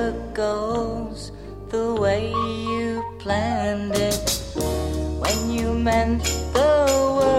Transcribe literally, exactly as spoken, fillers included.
never goes the way you planned it. When you meant the world